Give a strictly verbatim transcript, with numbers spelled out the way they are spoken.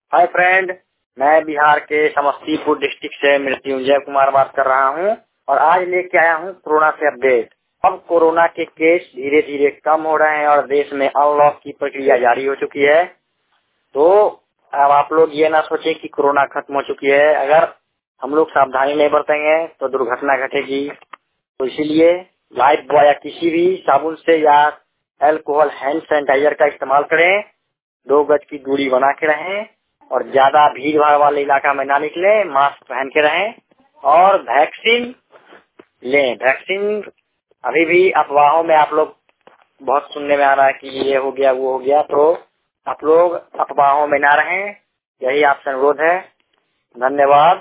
Hi friend, मैं बिहार के Samastipur district से मृत्युंजय कुमार बात कर रहा हूं और आज लेके आया हूं कोरोना से अपडेट। अब कोरोना के केस धीरे धीरे कम हो रहे हैं और देश में अनलॉक की प्रक्रिया जारी हो चुकी है। तो अब आप लोग ये ना सोचे कि कोरोना खत्म हो चुकी है। अगर हम लोग सावधानी नहीं बरतेंगे तो दुर्घटना घटेगी। तो इसीलिए लाइफ बॉय या किसी भी साबुन से या अल्कोहल हैंड सैनिटाइजर का इस्तेमाल करें। दो गज की दूरी बना के रहें और ज्यादा भीड़ भाड़ वाले इलाका में ना निकले। मास्क पहन के रहें और वैक्सीन लें। वैक्सीन अभी भी अफवाहों में आप लोग बहुत सुनने में आ रहा है कि ये हो गया वो हो गया, तो आप लोग अफवाहों में ना रहें। यही आपसे अनुरोध है। धन्यवाद।